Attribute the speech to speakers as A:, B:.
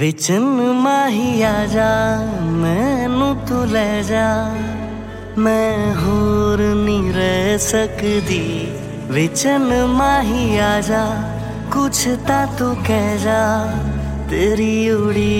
A: विचन माही आ जा मैनू तू ले जा, मैं होर नहीं रह सकदी। विचन माही आ जा कुछ ता तू कह जा, तेरी उड़ी